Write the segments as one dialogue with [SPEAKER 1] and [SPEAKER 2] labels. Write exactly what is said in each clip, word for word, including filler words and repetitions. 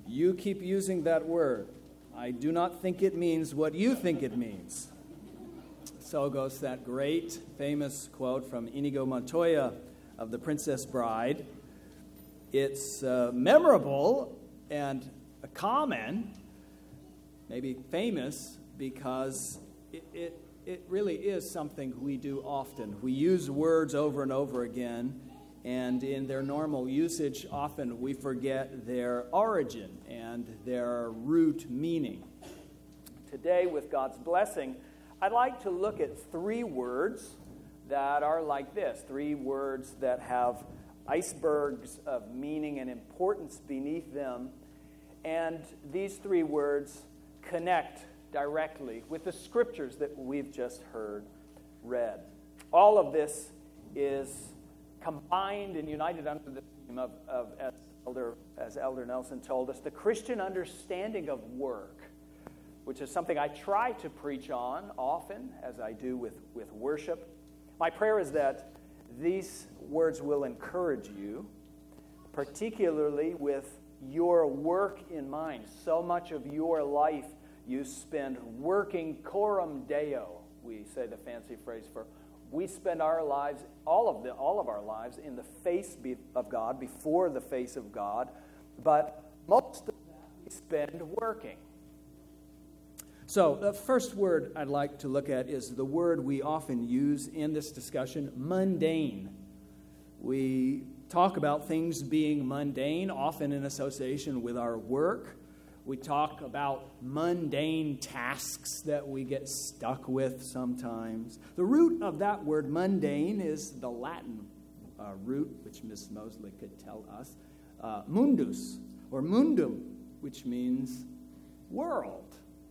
[SPEAKER 1] You keep using that word. I do not think it means what you think it means. So goes that great, famous quote from Inigo Montoya of The Princess Bride. It's uh, memorable and common, maybe famous, because it, it, it really is something we do often. We use words over and over again, and in their normal usage, often we forget their origin and their root meaning. Today, with God's blessing, I'd like to look at three words that are like this, three words that have icebergs of meaning and importance beneath them, and these three words connect directly with the scriptures that we've just heard read. All of this is combined and united under the theme of, of as, Elder, as Elder Nelson told us, the Christian understanding of work, which is something I try to preach on often, as I do with, with worship. My prayer is that these words will encourage you, particularly with your work in mind. So much of your life you spend working coram Deo, we say the fancy phrase for we spend our lives, all of the, all of our lives, in the face of God, before the face of God, but most of that we spend working. So the first word I'd like to look at is the word we often use in this discussion, mundane. We talk about things being mundane, often in association with our work. We talk about mundane tasks that we get stuck with sometimes. The root of that word, mundane, is the Latin uh, root, which Miss Mosley could tell us, uh, mundus, or mundum, which means world.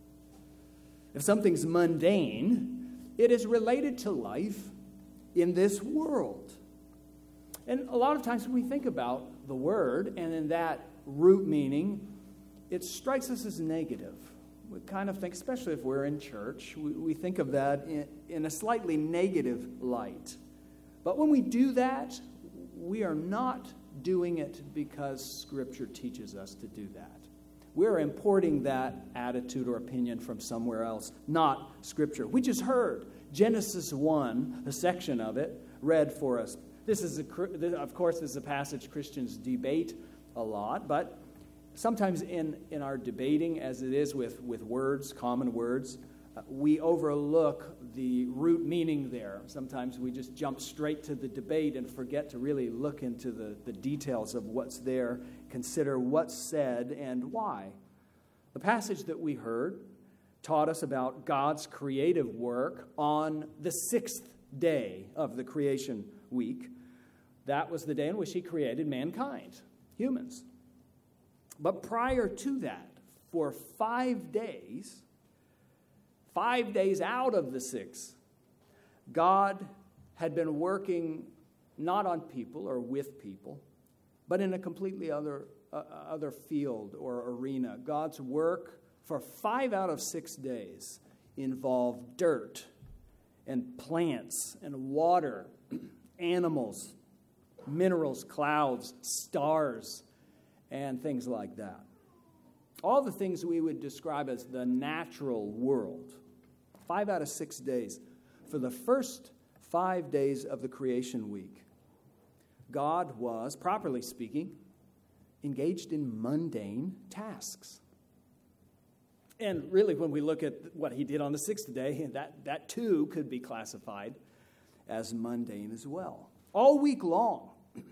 [SPEAKER 1] If something's mundane, it is related to life in this world. And a lot of times when we think about the word, and in that root meaning, it strikes us as negative. We kind of think, especially if we're in church, we, we think of that in, in a slightly negative light. But when we do that, we are not doing it because Scripture teaches us to do that. We're importing that attitude or opinion from somewhere else, not Scripture. We just heard Genesis one, a section of it, read for us. This is, a, of course, this is a passage Christians debate a lot, but sometimes in, in our debating, as it is with, with words, common words, uh, we overlook the root meaning there. Sometimes we just jump straight to the debate and forget to really look into the, the details of what's there, consider what's said and why. The passage that we heard taught us about God's creative work on the sixth day of the creation week. That was the day in which he created mankind, humans. But prior to that, for five days, five days out of the six, God had been working not on people or with people, but in a completely other, uh, other field or arena. God's work for five out of six days involved dirt and plants and water, animals, minerals, clouds, stars, and things like that. All the things we would describe as the natural world. Five out of six days. For the first five days of the creation week, God was, properly speaking, engaged in mundane tasks. And really, when we look at what he did on the sixth day, that, that too could be classified as mundane as well. All week long.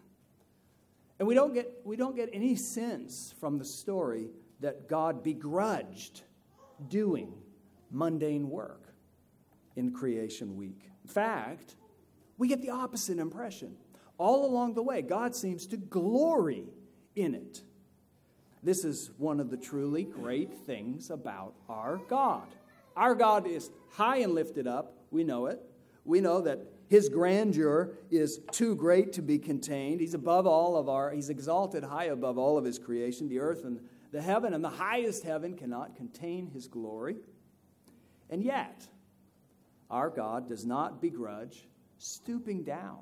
[SPEAKER 1] And we don't get we don't get any sense from the story that God begrudged doing mundane work in creation week. In fact, we get the opposite impression. All along the way, God seems to glory in it. This is one of the truly great things about our God. Our God is high and lifted up. We know it. We know that his grandeur is too great to be contained. He's above all of our, he's exalted high above all of his creation. The earth and the heaven and the highest heaven cannot contain his glory. And yet, our God does not begrudge stooping down,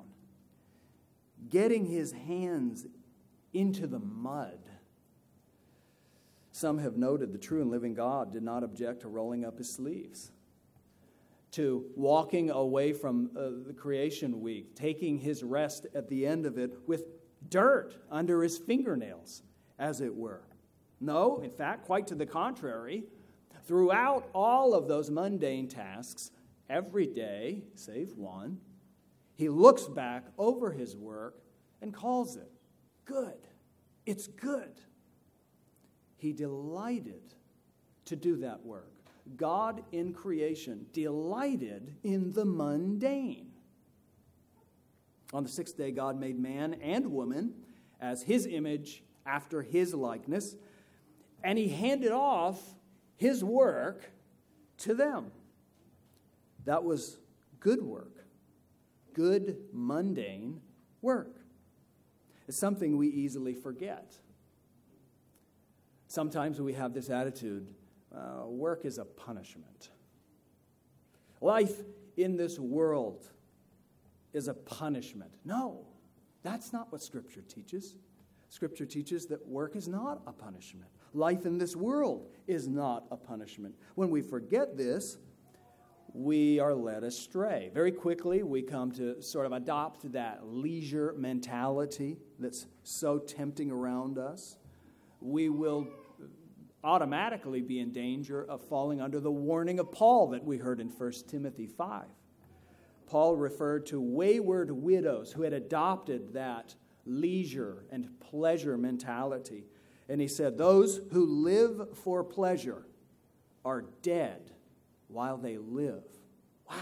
[SPEAKER 1] getting his hands into the mud, Some have noted the true and living God did not object to rolling up his sleeves, to walking away from uh, the creation week, taking his rest at the end of it with dirt under his fingernails, as it were. No, in fact, quite to the contrary. Throughout all of those mundane tasks, every day, save one, he looks back over his work and calls it good. It's good. He delighted to do that work. God in creation delighted in the mundane. On the sixth day, God made man and woman as his image after his likeness, and he handed off his work to them. That was good work, good mundane work. It's something we easily forget. Sometimes we have this attitude, uh, work is a punishment. Life in this world is a punishment. No, that's not what Scripture teaches. Scripture teaches that work is not a punishment. Life in this world is not a punishment. When we forget this, we are led astray. Very quickly, we come to sort of adopt that leisure mentality that's so tempting around us. We will automatically be in danger of falling under the warning of Paul that we heard in First Timothy five. Paul referred to wayward widows who had adopted that leisure and pleasure mentality. And he said, those who live for pleasure are dead while they live. Wow.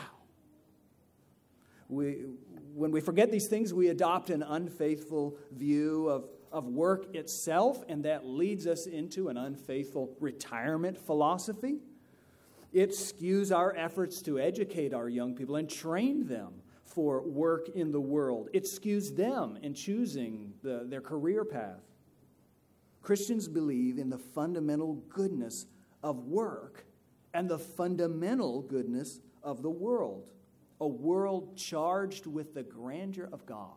[SPEAKER 1] We, when we forget these things, we adopt an unfaithful view of, of work itself, and that leads us into an unfaithful retirement philosophy. It skews our efforts to educate our young people and train them for work in the world. It skews them in choosing the, their career path. Christians believe in the fundamental goodness of work and the fundamental goodness of the world, a world charged with the grandeur of God.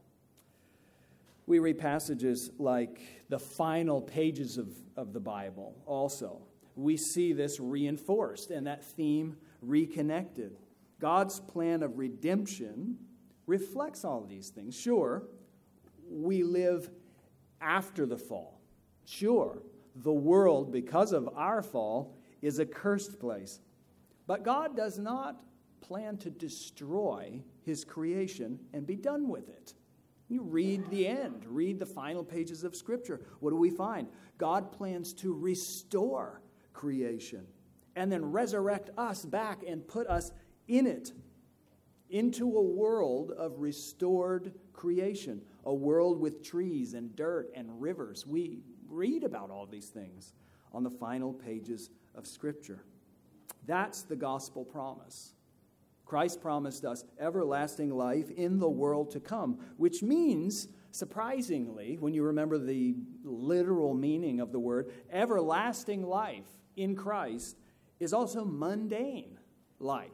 [SPEAKER 1] We read passages like the final pages of, of the Bible also. We see this reinforced and that theme reconnected. God's plan of redemption reflects all of these things. Sure, we live after the fall. Sure, the world, because of our fall, is a cursed place. But God does not plan to destroy his creation and be done with it. You read the end, read the final pages of Scripture. What do we find? God plans to restore creation and then resurrect us back and put us in it, into a world of restored creation, a world with trees and dirt and rivers. We read about all these things on the final pages of Scripture. That's the gospel promise. Christ promised us everlasting life in the world to come, which means, surprisingly, when you remember the literal meaning of the word, everlasting life in Christ is also mundane life.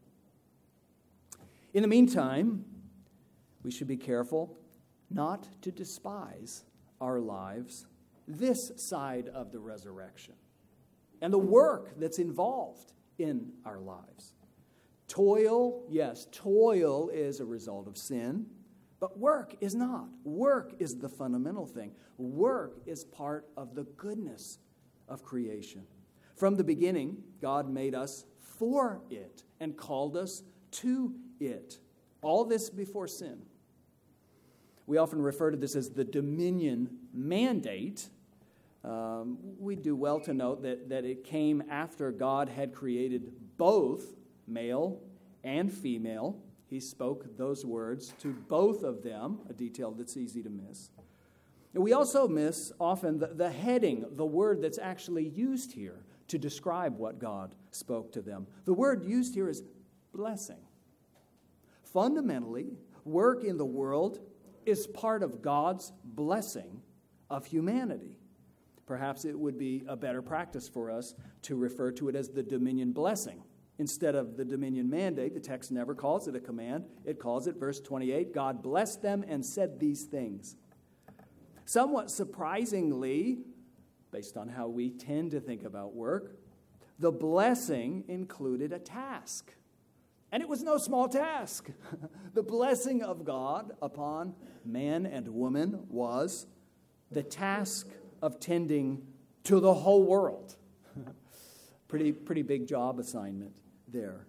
[SPEAKER 1] In the meantime, we should be careful not to despise our lives this side of the resurrection and the work that's involved in our lives. Toil, yes, toil is a result of sin, but work is not. Work is the fundamental thing. Work is part of the goodness of creation. From the beginning, God made us for it and called us to it. All this before sin. We often refer to this as the dominion mandate. Um, we do well to note that, that it came after God had created both male and female. He spoke those words to both of them, a detail that's easy to miss. And we also miss often the, the heading, the word that's actually used here to describe what God spoke to them. The word used here is blessing. Fundamentally, work in the world is part of God's blessing of humanity. Perhaps it would be a better practice for us to refer to it as the dominion blessing. Instead of the dominion mandate, the text never calls it a command. It calls it, verse twenty-eight, God blessed them and said these things. Somewhat surprisingly, based on how we tend to think about work, the blessing included a task. And it was no small task. The blessing of God upon man and woman was the task of tending to the whole world. pretty, pretty big job assignment there.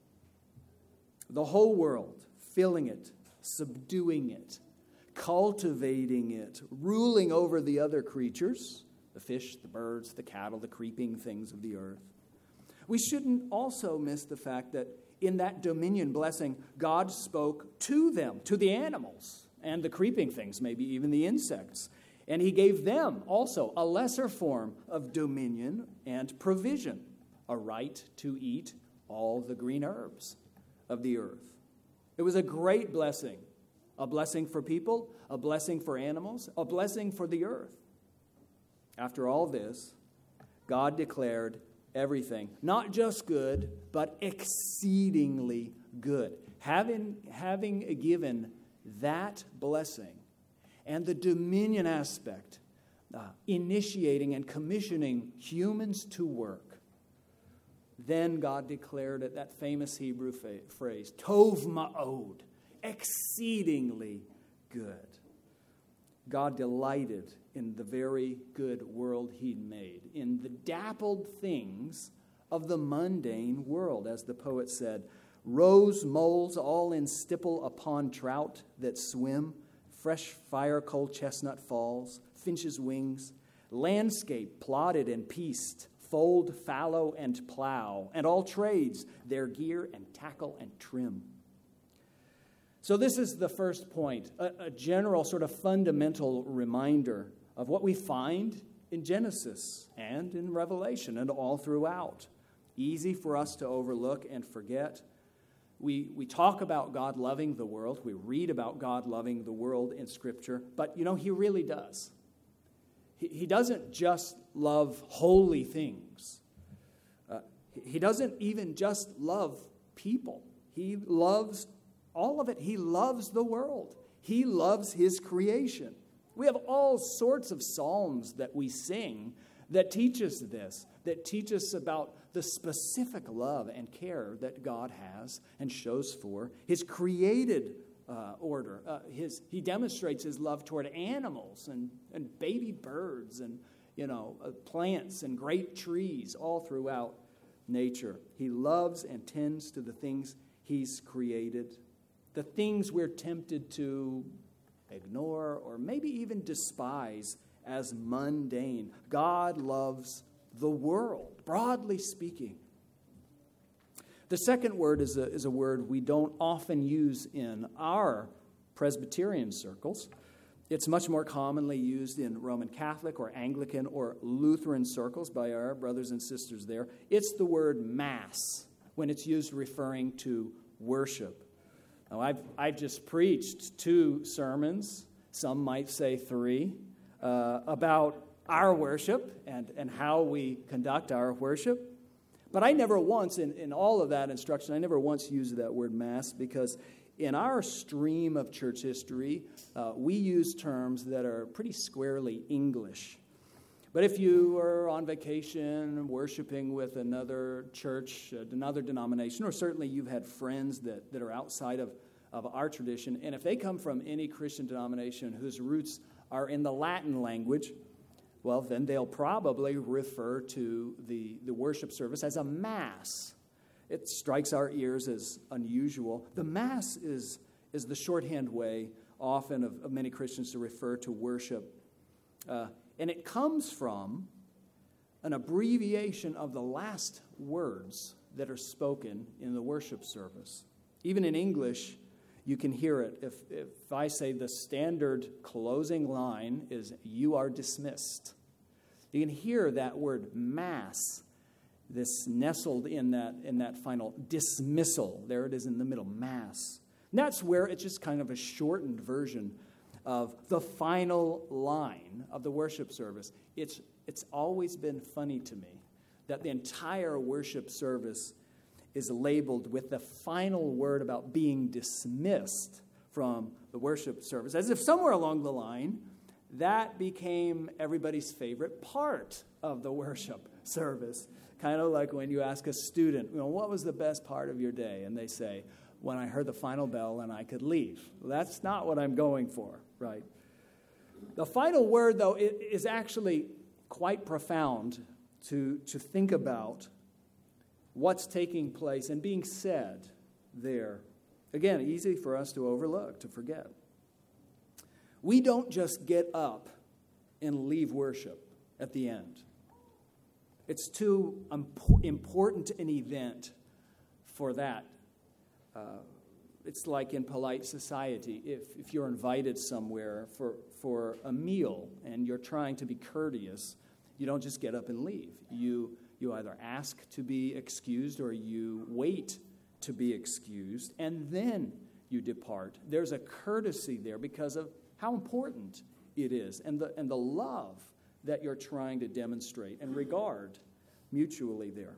[SPEAKER 1] The whole world, filling it, subduing it, cultivating it, ruling over the other creatures, the fish, the birds, the cattle, the creeping things of the earth. We shouldn't also miss the fact that in that dominion blessing, God spoke to them, to the animals and the creeping things, maybe even the insects. And he gave them also a lesser form of dominion and provision, a right to eat all the green herbs of the earth. It was a great blessing, a blessing for people, a blessing for animals, a blessing for the earth. After all this, God declared everything, not just good, but exceedingly good. Having, having given that blessing and the dominion aspect, uh, initiating and commissioning humans to work, then God declared it, that famous Hebrew fa- phrase, Tov Ma'od, exceedingly good. God delighted in the very good world he'd made, in the dappled things of the mundane world, as the poet said, rose moles all in stipple upon trout that swim, fresh fire cold chestnut falls, finch's wings, landscape plotted and pieced, fold, fallow, and plow, and all trades, their gear and tackle and trim. So this is the first point, a, a general sort of fundamental reminder of what we find in Genesis and in Revelation and all throughout. Easy for us to overlook and forget. We, we talk about God loving the world. We read about God loving the world in Scripture. But, you know, he really does. He, he doesn't just love holy things. Uh, he doesn't even just love people. He loves all of it. He loves the world. He loves his creation. We have all sorts of psalms that we sing that teach us this, that teach us about the specific love and care that God has and shows for his created uh, order. Uh, his, he demonstrates his love toward animals and, and baby birds and, you know, uh, plants and great trees all throughout nature. He loves and tends to the things he's created, the things we're tempted to ignore or maybe even despise as mundane. God loves the world, broadly speaking. The second word is a, is a word we don't often use in our Presbyterian circles. It's much more commonly used in Roman Catholic or Anglican or Lutheran circles by our brothers and sisters there. It's the word Mass when it's used referring to worship. Now, I've, I've just preached two sermons, some might say three, uh, about our worship and, and how we conduct our worship. But I never once, in, in all of that instruction, I never once used that word Mass because in our stream of church history, uh, we use terms that are pretty squarely English. But if you are on vacation worshiping with another church, another denomination, or certainly you've had friends that, that are outside of, of our tradition, and if they come from any Christian denomination whose roots are in the Latin language, well, then they'll probably refer to the, the worship service as a Mass. It strikes our ears as unusual. The Mass is, is the shorthand way often of, of many Christians to refer to worship. Uh, And it comes from an abbreviation of the last words that are spoken in the worship service. Even in English, you can hear it. If, if I say the standard closing line is, "You are dismissed," you can hear that word Mass, this nestled in that, in that final dismissal. There it is in the middle, Mass. And that's where it's just kind of a shortened version of the final line of the worship service. It's, it's always been funny to me that the entire worship service is labeled with the final word about being dismissed from the worship service, as if somewhere along the line that became everybody's favorite part of the worship service. Kind of like when you ask a student, you know, what was the best part of your day? And they say, when I heard the final bell and I could leave. Well, that's not what I'm going for, right? The final word, though, is actually quite profound to, to think about what's taking place and being said there. Again, easy for us to overlook, to forget. We don't just get up and leave worship at the end. It's too important an event for that. Uh, it's like in polite society. If, if you're invited somewhere for, for a meal and you're trying to be courteous, you don't just get up and leave. You, you either ask to be excused or you wait to be excused, and then you depart. There's a courtesy there because of how important it is and the, and the love that you're trying to demonstrate and regard mutually there.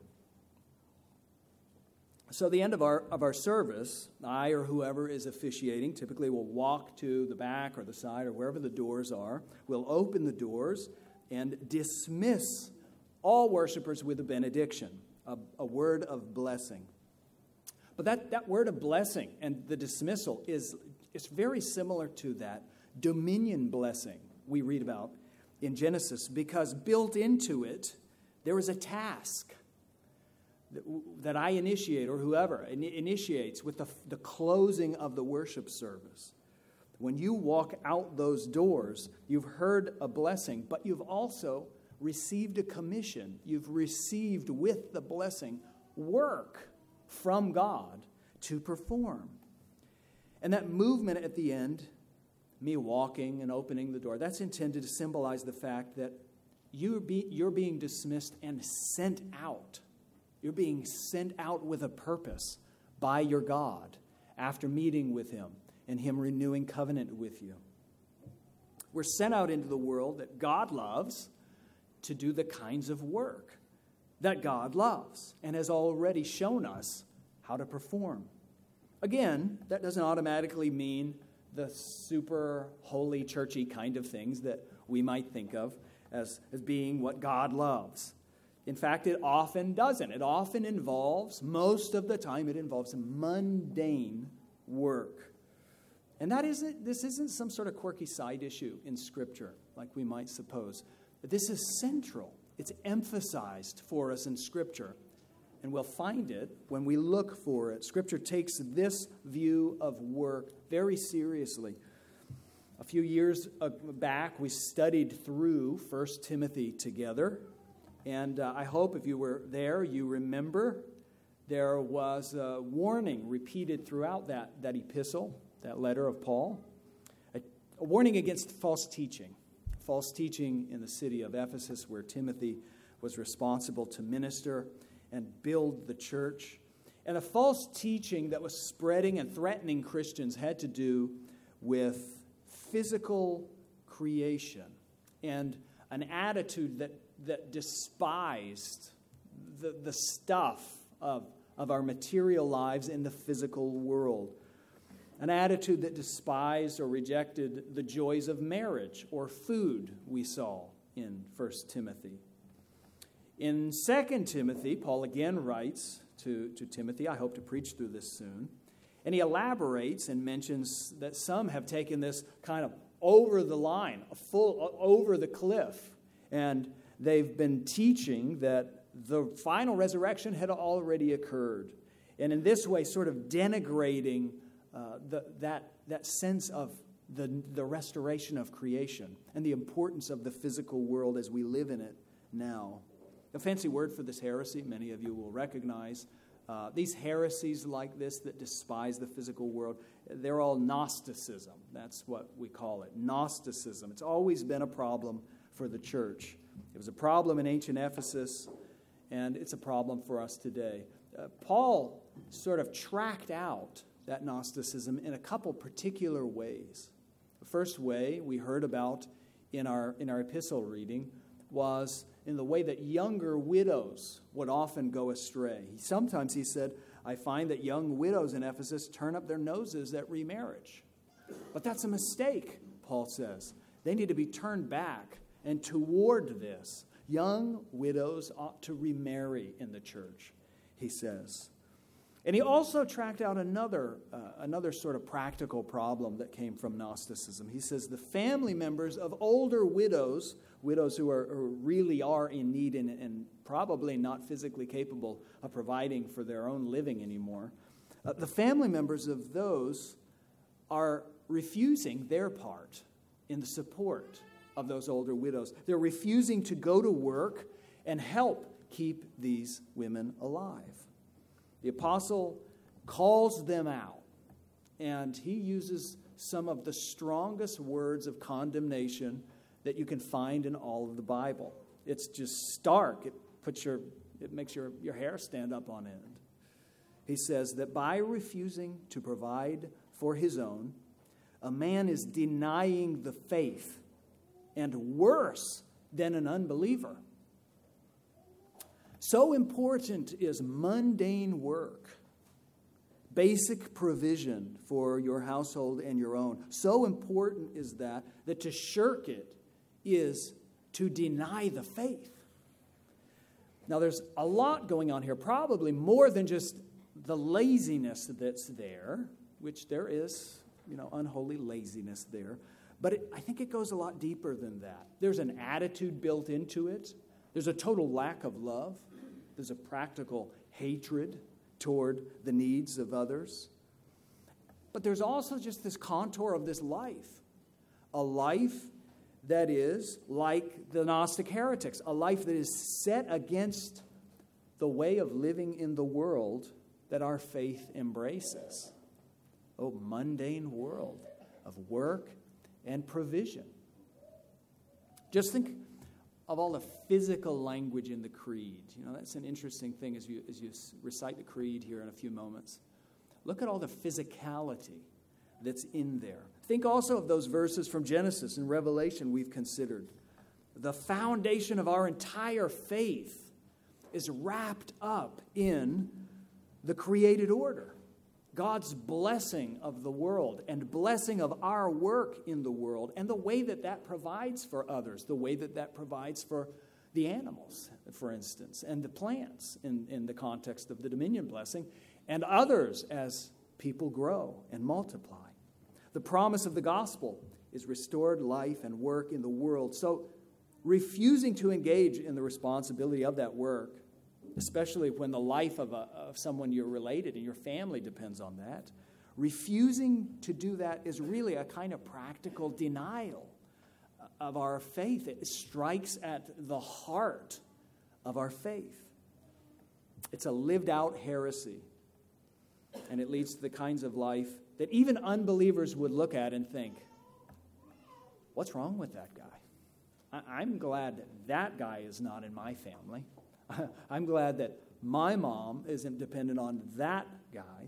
[SPEAKER 1] So the end of our of our service, I or whoever is officiating typically will walk to the back or the side or wherever the doors are. We'll open the doors and dismiss all worshipers with a benediction, a, a word of blessing. But that, that word of blessing and the dismissal is, is very similar to that dominion blessing we read about in Genesis, because built into it, there is a task that, that I initiate, or whoever in, initiates, with the, the closing of the worship service. When you walk out those doors, you've heard a blessing, but you've also received a commission. You've received with the blessing work from God to perform. And that movement at the end, me walking and opening the door, that's intended to symbolize the fact that you're, be, you're being dismissed and sent out. You're being sent out with a purpose by your God after meeting with Him and Him renewing covenant with you. We're sent out into the world that God loves to do the kinds of work that God loves and has already shown us how to perform. Again, that doesn't automatically mean the super holy, churchy kind of things that we might think of as, as being what God loves. In fact, it often doesn't. It often involves, most of the time, it involves mundane work. And that isn't, this isn't some sort of quirky side issue in Scripture, like we might suppose. This is central. It's emphasized for us in Scripture. And we'll find it when we look for it. Scripture takes this view of work very seriously. A few years back, we studied through First Timothy together. And uh, I hope if you were there, you remember there was a warning repeated throughout that, that epistle, that letter of Paul. A, a warning against false teaching. False teaching in the city of Ephesus, where Timothy was responsible to minister and build the church. And a false teaching that was spreading and threatening Christians had to do with physical creation and an attitude that, that despised the, the stuff of, of our material lives in the physical world. An attitude that despised or rejected the joys of marriage or food, we saw in First Timothy. In Second Timothy, Paul again writes to, to Timothy, I hope to preach through this soon, and he elaborates and mentions that some have taken this kind of over the line, a full over the cliff, and they've been teaching that the final resurrection had already occurred, and in this way sort of denigrating uh, the, that, that sense of the, the restoration of creation and the importance of the physical world as we live in it now. A fancy word for this heresy, many of you will recognize. Uh, these heresies like this that despise the physical world, they're all Gnosticism. That's what we call it, Gnosticism. It's always been a problem for the church. It was a problem in ancient Ephesus, and it's a problem for us today. Uh, Paul sort of tracked out that Gnosticism in a couple particular ways. The first way we heard about in our in our epistle reading was in the way that younger widows would often go astray. Sometimes he said, I find that young widows in Ephesus turn up their noses at remarriage. But that's a mistake, Paul says. They need to be turned back. And toward this, young widows ought to remarry in the church, he says. And he also tracked out another, uh, another sort of practical problem that came from Gnosticism. He says the family members of older widows, widows who, are, who really are in need and, and probably not physically capable of providing for their own living anymore, uh, the family members of those are refusing their part in the support of those older widows. They're refusing to go to work and help keep these women alive. The apostle calls them out, and he uses some of the strongest words of condemnation that you can find in all of the Bible. It's just stark. It puts your, it makes your, your hair stand up on end. He says that by refusing to provide for his own, a man is denying the faith, and worse than an unbeliever. So important is mundane work, basic provision for your household and your own. So important is that, that to shirk it is to deny the faith. Now, there's a lot going on here, probably more than just the laziness that's there, which there is, you know, unholy laziness there. But it, I think it goes a lot deeper than that. There's an attitude built into it. There's a total lack of love. There's a practical hatred toward the needs of others. But there's also just this contour of this life. A life that is like the Gnostic heretics. A life that is set against the way of living in the world that our faith embraces. Oh, mundane world of work and provision. Just think of all the physical language in the creed. You know, that's an interesting thing as you as you recite the creed here in a few moments. Look at all the physicality that's in there. Think also of those verses from Genesis and Revelation we've considered. The foundation of our entire faith is wrapped up in the created order. God's blessing of the world and blessing of our work in the world and the way that that provides for others, the way that that provides for the animals, for instance, and the plants in, in the context of the dominion blessing, and others as people grow and multiply. The promise of the gospel is restored life and work in the world. So refusing to engage in the responsibility of that work, especially when the life of, a, of someone you're related and your family depends on that, refusing to do that is really a kind of practical denial of our faith. It strikes at the heart of our faith. It's a lived out heresy, and it leads to the kinds of life that even unbelievers would look at and think, what's wrong with that guy? I, I'm glad that that guy is not in my family. I'm glad that my mom isn't dependent on that guy.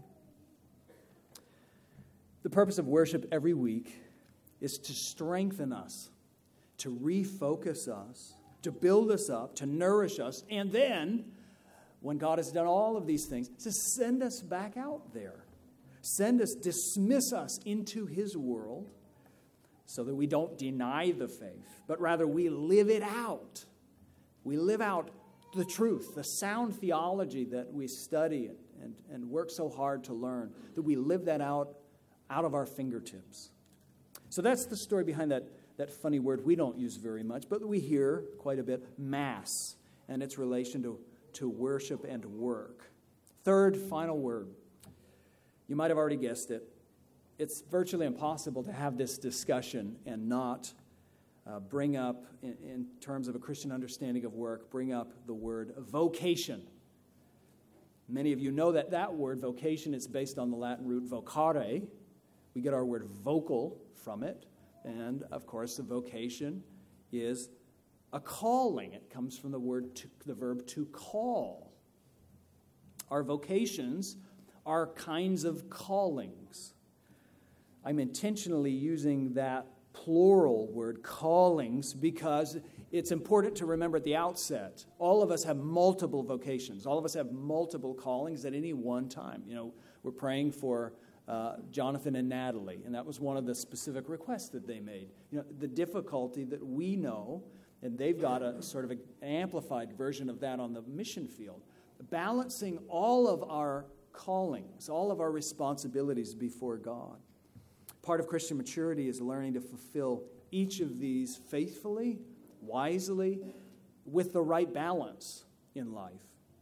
[SPEAKER 1] The purpose of worship every week is to strengthen us, to refocus us, to build us up, to nourish us, and then, when God has done all of these things, to send us back out there. Send us, dismiss us into his world so that we don't deny the faith, but rather we live it out. We live out the truth, the sound theology that we study and, and work so hard to learn, that we live that out out of our fingertips. So that's the story behind that, that funny word we don't use very much, but we hear quite a bit, Mass, and its relation to, to worship and work. Third, final word. You might have already guessed it. It's virtually impossible to have this discussion and not Uh, bring up, in, in terms of a Christian understanding of work, bring up the word vocation. Many of you know that that word, vocation, is based on the Latin root vocare. We get our word vocal from it. And, of course, the vocation is a calling. It comes from the word, to, the verb to call. Our vocations are kinds of callings. I'm intentionally using that plural word, callings, because it's important to remember at the outset, all of us have multiple vocations. All of us have multiple callings at any one time. You know, we're praying for uh, Jonathan and Natalie, and that was one of the specific requests that they made. You know, the difficulty that we know, and they've got a sort of an amplified version of that on the mission field, balancing all of our callings, all of our responsibilities before God. Part of Christian maturity is learning to fulfill each of these faithfully, wisely, with the right balance in life.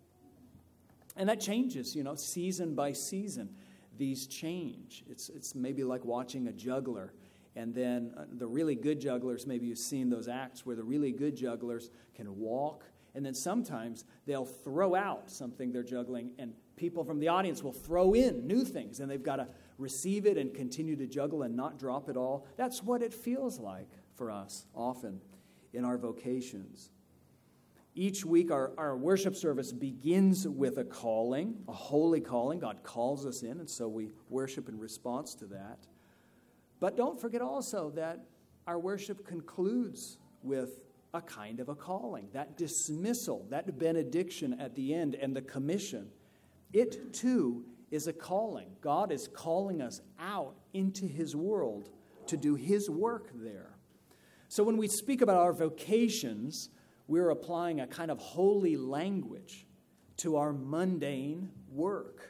[SPEAKER 1] And that changes, you know, season by season. These change. It's it's maybe like watching a juggler. And then uh, the really good jugglers, maybe you've seen those acts where the really good jugglers can walk. And then sometimes they'll throw out something they're juggling, and people from the audience will throw in new things. And they've got to receive it and continue to juggle and not drop it all. That's what it feels like for us often in our vocations. Each week, our, our worship service begins with a calling, a holy calling. God calls us in, and so we worship in response to that. But don't forget also that our worship concludes with a kind of a calling, that dismissal, that benediction at the end, and the commission. It, too, is a calling. God is calling us out into His world to do His work there. So when we speak about our vocations, we're applying a kind of holy language to our mundane work.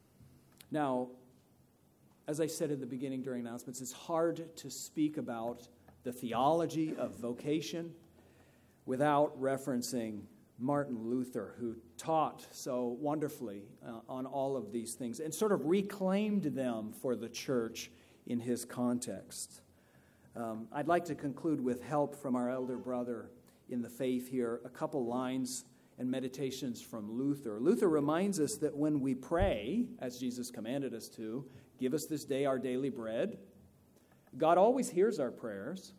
[SPEAKER 1] Now, as I said at the beginning during announcements, it's hard to speak about the theology of vocation without referencing Martin Luther, who taught so wonderfully uh, on all of these things and sort of reclaimed them for the church in his context. Um, I'd like to conclude with help from our elder brother in the faith here, a couple lines and meditations from Luther. Luther reminds us that when we pray, as Jesus commanded us to, give us this day our daily bread, God always hears our prayers,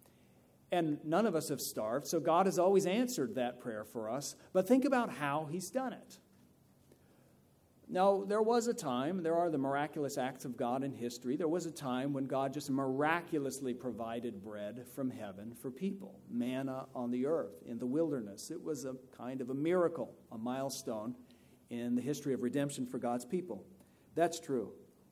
[SPEAKER 1] and none of us have starved, so God has always answered that prayer for us. But think about how He's done it. Now, there was a time, there are the miraculous acts of God in history, there was a time when God just miraculously provided bread from heaven for people, manna on the earth, in the wilderness. It was a kind of a miracle, a milestone in the history of redemption for God's people. That's true.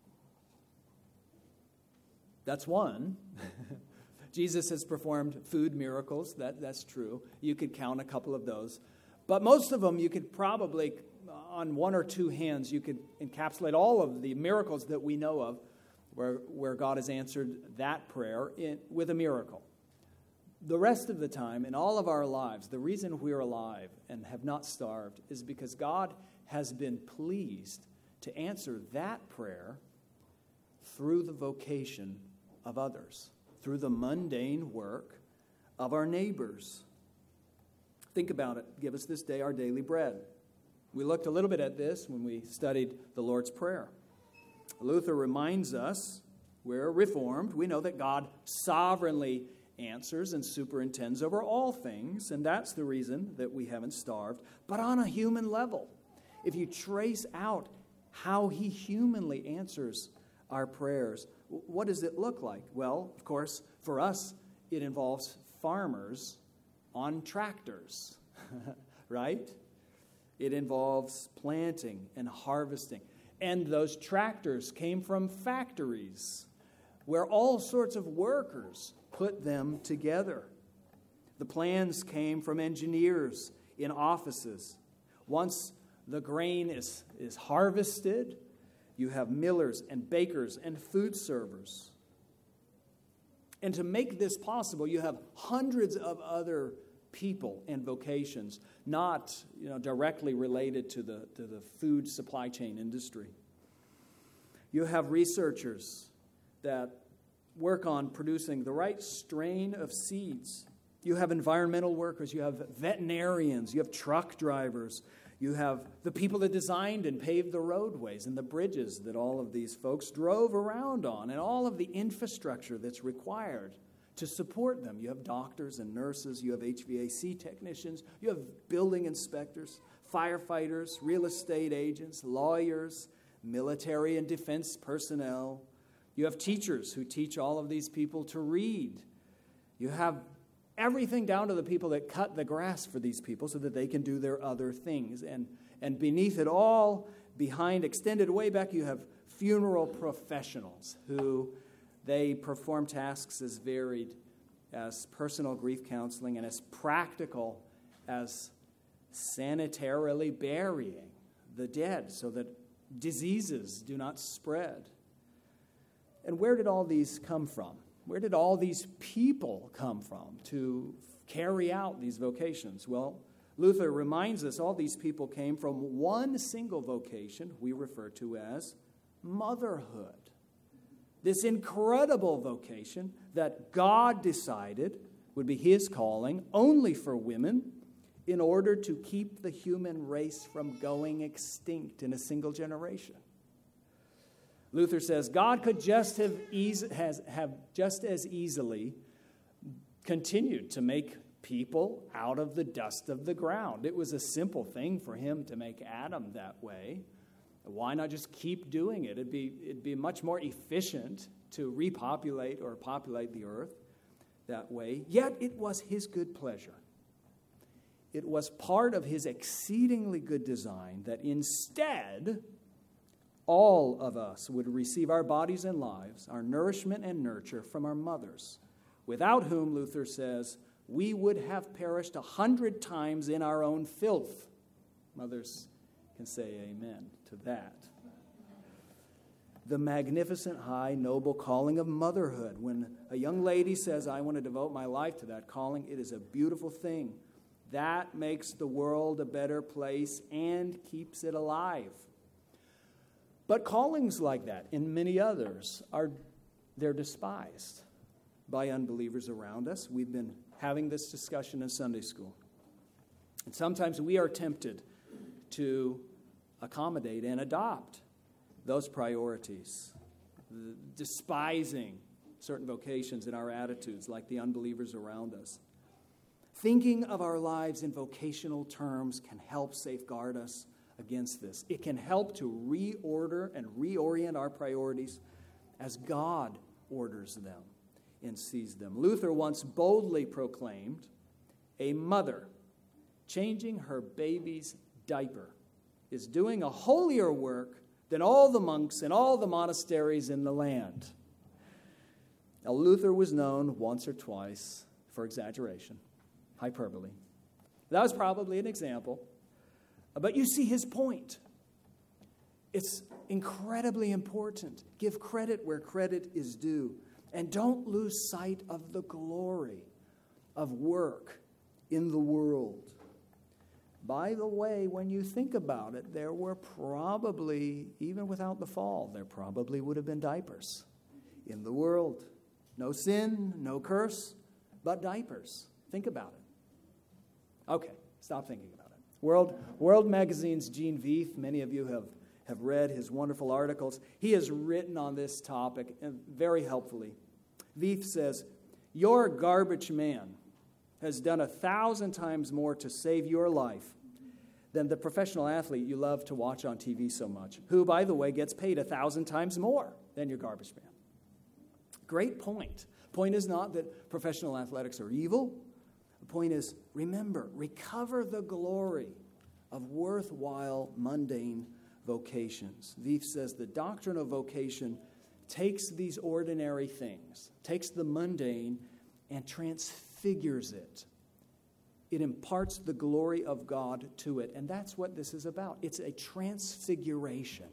[SPEAKER 1] That's one. Jesus has performed food miracles. That, that's true. You could count a couple of those. But most of them you could probably, on one or two hands, you could encapsulate all of the miracles that we know of where, where God has answered that prayer in, with a miracle. The rest of the time, in all of our lives, the reason we're alive and have not starved is because God has been pleased to answer that prayer through the vocation of others, through the mundane work of our neighbors. Think about it. Give us this day our daily bread. We looked a little bit at this when we studied the Lord's Prayer. Luther reminds us, we're Reformed, we know that God sovereignly answers and superintends over all things, and that's the reason that we haven't starved. But on a human level, if you trace out how He humanly answers our prayers, what does it look like? Well, of course, for us, it involves farmers on tractors, right? It involves planting and harvesting. And those tractors came from factories where all sorts of workers put them together. The plans came from engineers in offices. Once the grain is, is harvested, you have millers and bakers and food servers. And to make this possible, you have hundreds of other people and vocations, not you know, directly related to the, to the food supply chain industry. You have researchers that work on producing the right strain of seeds. You have environmental workers. You have veterinarians. You have truck drivers. You have the people that designed and paved the roadways and the bridges that all of these folks drove around on, and all of the infrastructure that's required to support them. You have doctors and nurses. You have H V A C technicians. You have building inspectors, firefighters, real estate agents, lawyers, military and defense personnel. You have teachers who teach all of these people to read. You have everything down to the people that cut the grass for these people so that they can do their other things. And, and beneath it all, behind, extended way back, you have funeral professionals who they perform tasks as varied as personal grief counseling and as practical as sanitarily burying the dead so that diseases do not spread. And where did all these come from? Where did all these people come from to carry out these vocations? Well, Luther reminds us all these people came from one single vocation we refer to as motherhood. This incredible vocation that God decided would be his calling only for women in order to keep the human race from going extinct in a single generation. Luther says God could just have, eas- has, have just as easily continued to make people out of the dust of the ground. It was a simple thing for him to make Adam that way. Why not just keep doing it? It'd be, it'd be much more efficient to repopulate or populate the earth that way. Yet it was his good pleasure. It was part of his exceedingly good design that instead all of us would receive our bodies and lives, our nourishment and nurture from our mothers, without whom, Luther says, we would have perished a hundred times in our own filth. Mothers can say amen to that. The magnificent, high, noble calling of motherhood. When a young lady says, I want to devote my life to that calling, it is a beautiful thing. That makes the world a better place and keeps it alive. But callings like that, and many others, are they're despised by unbelievers around us. We've been having this discussion in Sunday school. And sometimes we are tempted to accommodate and adopt those priorities, despising certain vocations in our attitudes like the unbelievers around us. Thinking of our lives in vocational terms can help safeguard us against this. It can help to reorder and reorient our priorities as God orders them and sees them. Luther once boldly proclaimed, a mother changing her baby's diaper is doing a holier work than all the monks in all the monasteries in the land. Now, Luther was known once or twice for exaggeration, hyperbole. That was probably an example. But you see his point. It's incredibly important. Give credit where credit is due. And don't lose sight of the glory of work in the world. By the way, when you think about it, there were probably, even without the fall, there probably would have been diapers in the world. No sin, no curse, but diapers. Think about it. Okay, stop thinking about it. World, World Magazine's Gene Veith, many of you have, have read his wonderful articles. He has written on this topic very helpfully. Veith says, your garbage man has done a thousand times more to save your life than the professional athlete you love to watch on T V so much, who, by the way, gets paid a thousand times more than your garbage man. Great point. Point is not that professional athletics are evil. The point is, remember, recover the glory of worthwhile, mundane vocations. Veith says the doctrine of vocation takes these ordinary things, takes the mundane, and transfigures it. It imparts the glory of God to it, and that's what this is about. It's a transfiguration.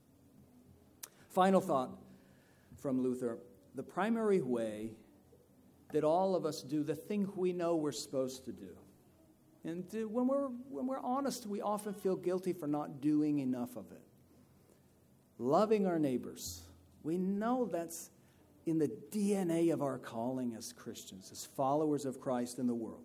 [SPEAKER 1] Final thought from Luther. The primary way that all of us do the thing we know we're supposed to do. And when we're, when we're honest, we often feel guilty for not doing enough of it. Loving our neighbors. We know that's in the D N A of our calling as Christians, as followers of Christ in the world.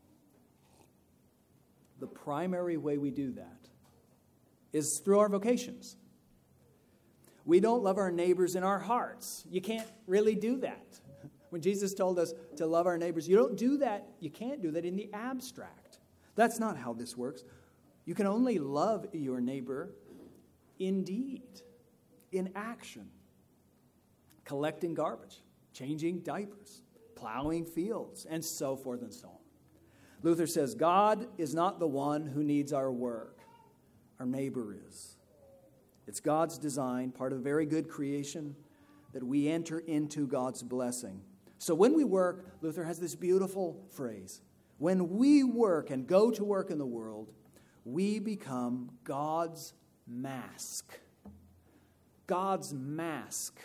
[SPEAKER 1] The primary way we do that is through our vocations. We don't love our neighbors in our hearts. You can't really do that. When Jesus told us to love our neighbors, you don't do that, you can't do that in the abstract. That's not how this works. You can only love your neighbor in deed, in action. Collecting garbage, changing diapers, plowing fields, and so forth and so on. Luther says, God is not the one who needs our work. Our neighbor is. It's God's design, part of very good creation, that we enter into God's blessing. So when we work, Luther has this beautiful phrase. When we work and go to work in the world, we become God's mask. God's mask.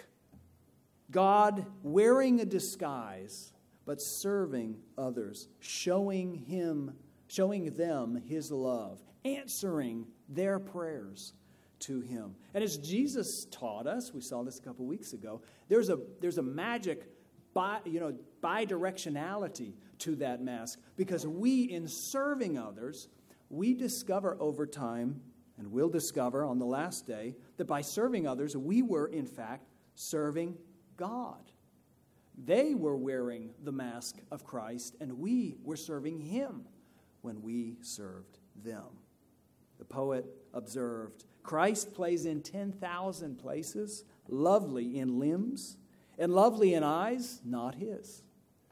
[SPEAKER 1] God wearing a disguise, but serving others, showing him, showing them his love, answering their prayers to him. And as Jesus taught us, we saw this a couple weeks ago, there's a there's a magic bi, you know, bidirectionality to that mask, because we, in serving others, we discover over time, and will discover on the last day, that by serving others, we were in fact serving God. They were wearing the mask of Christ, and we were serving him when we served them. The poet observed, Christ plays in ten thousand places, lovely in limbs, and lovely in eyes, not his.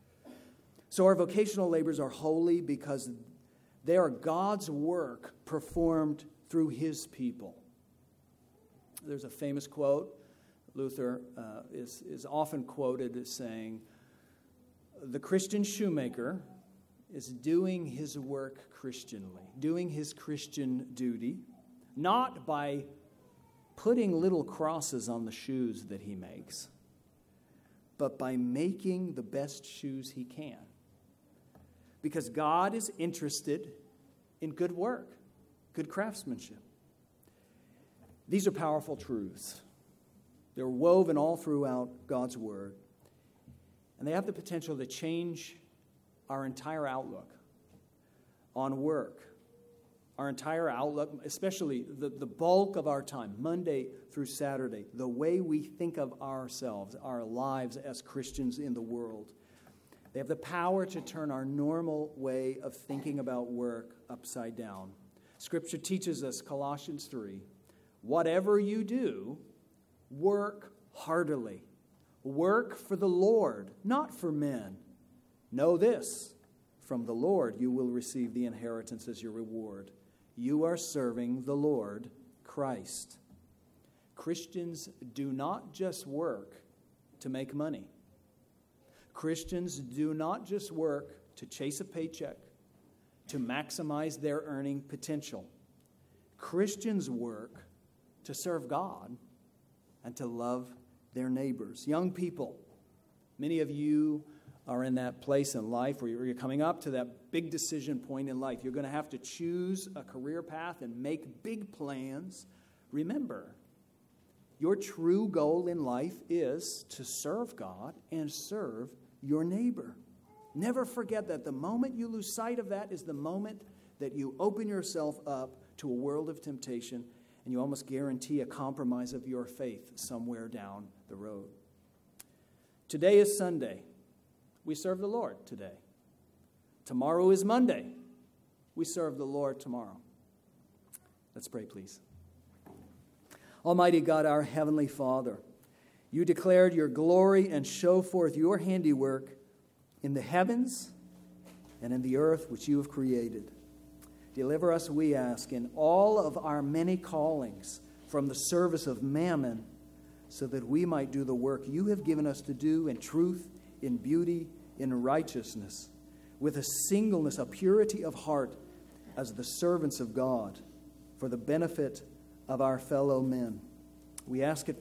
[SPEAKER 1] So our vocational labors are holy because they are God's work performed through his people. There's a famous quote. Luther uh, is, is often quoted as saying, the Christian shoemaker is doing his work Christianly, doing his Christian duty, not by putting little crosses on the shoes that he makes, but by making the best shoes he can. Because God is interested in good work, good craftsmanship. These are powerful truths. They're woven all throughout God's Word. And they have the potential to change our entire outlook on work, our entire outlook, especially the, the bulk of our time, Monday through Saturday, the way we think of ourselves, our lives as Christians in the world. They have the power to turn our normal way of thinking about work upside down. Scripture teaches us, Colossians three, whatever you do, work heartily. Work for the Lord, not for men. Know this, from the Lord you will receive the inheritance as your reward. You are serving the Lord Christ. Christians do not just work to make money. Christians do not just work to chase a paycheck, to maximize their earning potential. Christians work to serve God and to love their neighbors. Young people, many of you are in that place in life where you're coming up to that big decision point in life. You're going to have to choose a career path and make big plans. Remember, your true goal in life is to serve God and serve your neighbor. Never forget that. The moment you lose sight of that is the moment that you open yourself up to a world of temptation, and you almost guarantee a compromise of your faith somewhere down the road. Today is Sunday. We serve the Lord today. Tomorrow is Monday. We serve the Lord tomorrow. Let's pray, please. Almighty God, our Heavenly Father, you declared your glory and show forth your handiwork in the heavens and in the earth which you have created. Deliver us, we ask, in all of our many callings from the service of mammon, so that we might do the work you have given us to do in truth, in beauty, in righteousness, with a singleness, a purity of heart as the servants of God for the benefit of our fellow men. We ask it